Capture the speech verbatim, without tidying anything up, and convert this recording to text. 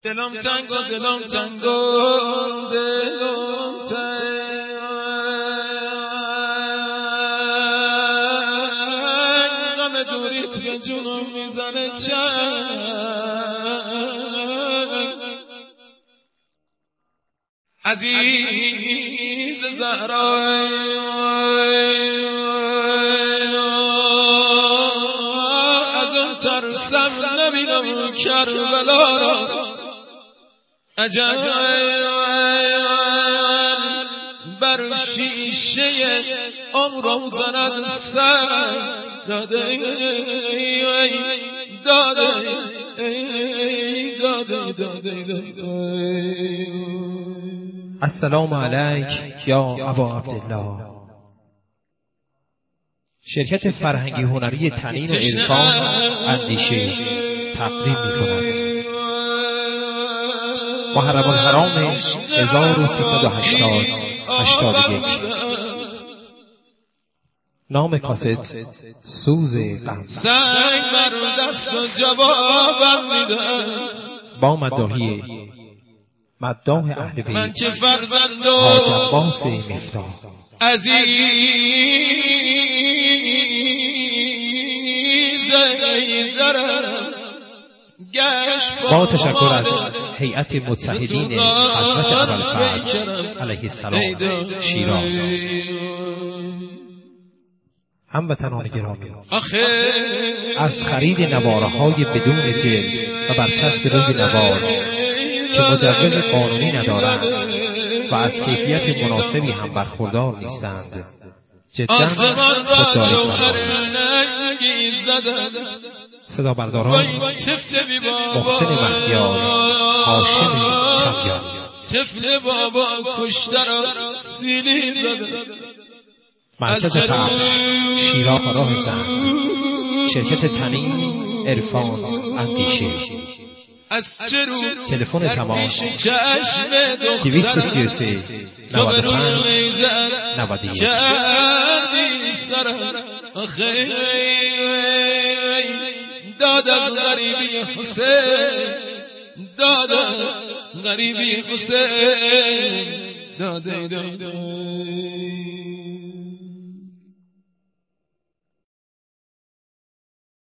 دلم تنگ و دلم تنگ و دلم تنگ، غم دوری توی جونم میزنه چنگ. عزیز زهرای ازم ترسم نبینم کربلا را، عجب بر شیشه عمرم زند سر داده داده داده داده. السلام علیک یا ابا عبدالله. شرکت فرهنگی هنری تنین و عرفان اندیشه تقدیم می‌کند محرم الحرام هزار و سیصد و هشتاد هشتاد و یک. نام کاست سوز غم. سنگ بر دست و جوابم میدن با مداحی مداح اهل بیت من که فرزند حاج عباس مفتاح. عزیز با تشکر از هیئت متحدین حضرت ابوالفضل علیه السلام شیراز. هموطنان گرامی، از خرید نواره‌های بدون جلد و برچسب روی نوار که مجوز قانونی ندارند و از کیفیت مناسبی هم برخوردار نیستند جدا خودداری کنند. صدا برداران محسن مهدیار، هاشم چنگیان. طفل بابا کشته را سیلی زده. مرکز پخش شیراز راه زند. شرکت تنین عرفان اندیشه. تلفن تماس دویست و سی و سه نود و پنج نود و یک. دادم غریبی حسین، دادم غریبی حسین، داده داده